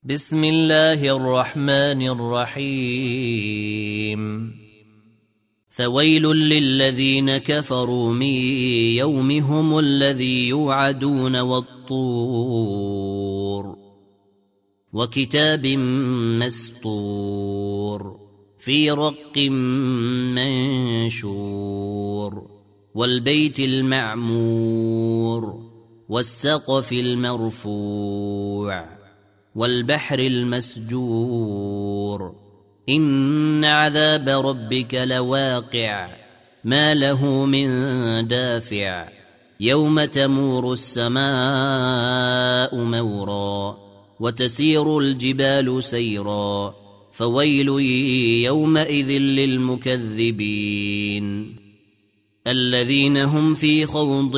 بسم الله الرحمن الرحيم فويل للذين كفروا من يومهم الذي يوعدون والطور وكتاب مسطور في رق منشور والبيت المعمور والسقف المرفوع والبحر المسجور إن عذاب ربك لواقع ما له من دافع يوم تمور السماء مورا وتسير الجبال سيرا فويل يومئذ للمكذبين الذين هم في خوض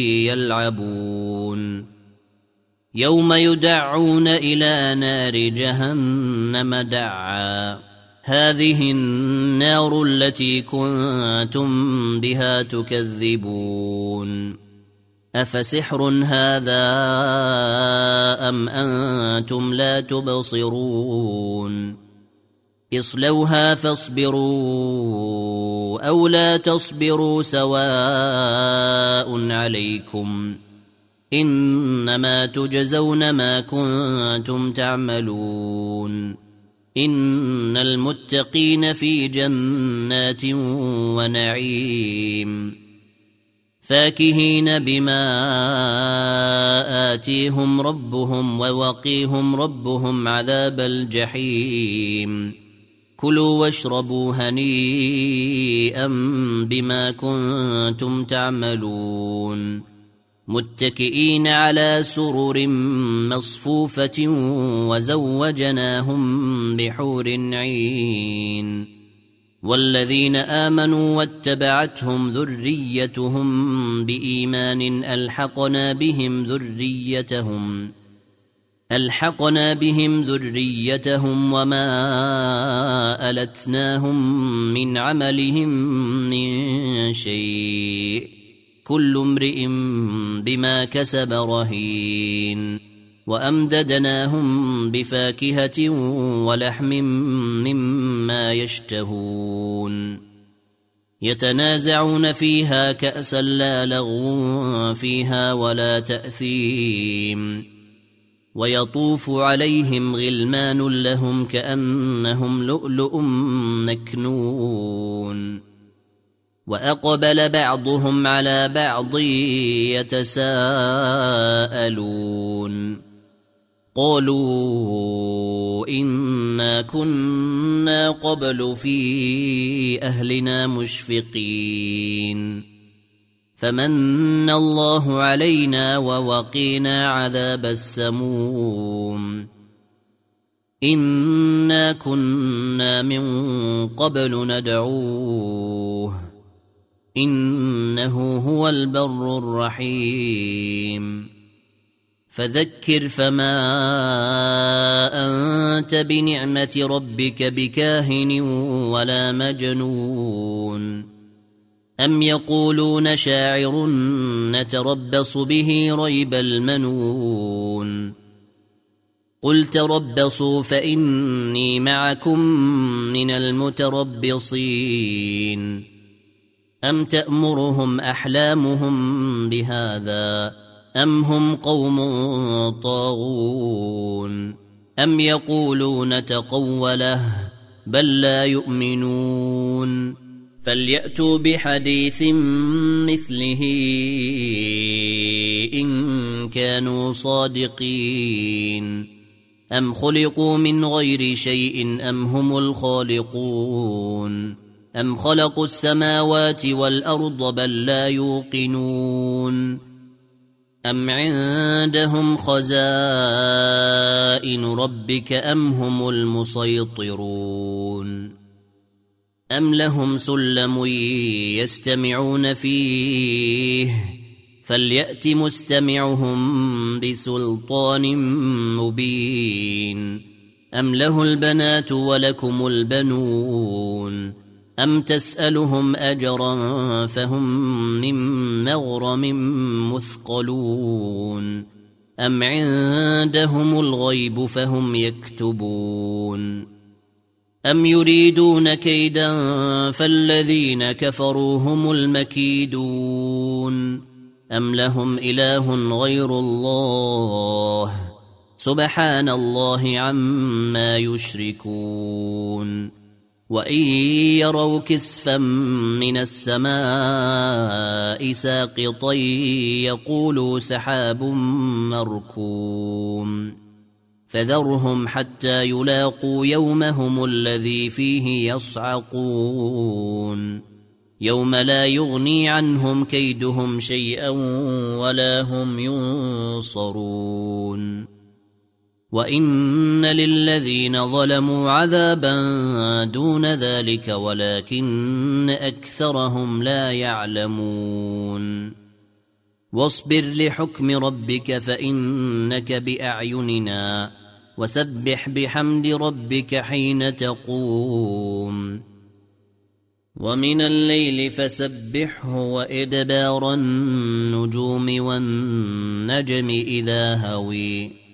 يلعبون يوم يدعون إلى نار جهنم دعا هذه النار التي كنتم بها تكذبون أفسحر هذا أم أنتم لا تبصرون اصلوها فاصبروا أو لا تصبروا سواء عليكم إنما تجزون ما كنتم تعملون إن المتقين في جنات ونعيم فاكهين بما آتيهم ربهم ووقيهم ربهم عذاب الجحيم كلوا واشربوا هنيئا بما كنتم تعملون متكئين على سرر مصفوفة وزوجناهم بحور عين والذين آمنوا واتبعتهم ذريتهم بإيمان ألحقنا بهم ذريتهم وما ألتناهم من عملهم من شيء كل امرئ بما كسب رهين وأمددناهم بفاكهة ولحم مما يشتهون يتنازعون فيها كأسا لا لغو فيها ولا تأثيم ويطوف عليهم غلمان لهم كأنهم لؤلؤ مكنون وأقبل بعضهم على بعض يتساءلون قالوا إنا كنا قبل في أهلنا مشفقين فمن الله علينا ووقينا عذاب السموم إنا كنا من قبل ندعوه إنه هو البر الرحيم فذكر فما أنت بنعمة ربك بكاهن ولا مجنون أم يقولون شاعر نتربص به ريب المنون قل تربصوا فإني معكم من المتربصين أم تأمرهم أحلامهم بهذا أم هم قوم طاغون أم يقولون تقوله بل لا يؤمنون فليأتوا بحديث مثله إن كانوا صادقين أم خلقوا من غير شيء أم هم الخالقون أم خلقوا السماوات والأرض بل لا يوقنون أم عندهم خزائن ربك أم هم المسيطرون أم لهم سلم يستمعون فيه فليأت مستمعهم بسلطان مبين أم له البنات ولكم البنون أم تسألهم أجرا فهم من مغرم مثقلون أم عندهم الغيب فهم يكتبون أم يريدون كيدا فالذين كفروا هم المكيدون أم لهم إله غير الله سبحان الله عما يشركون وإن يروا كسفا من السماء ساقطا يقولوا سحاب مركوم فذرهم حتى يلاقوا يومهم الذي فيه يصعقون يوم لا يغني عنهم كيدهم شيئا ولا هم ينصرون وإن للذين ظلموا عذابا دون ذلك ولكن أكثرهم لا يعلمون واصبر لحكم ربك فإنك بأعيننا وسبح بحمد ربك حين تقوم ومن الليل فسبحه وإدبار النجوم والنجم إذا هوي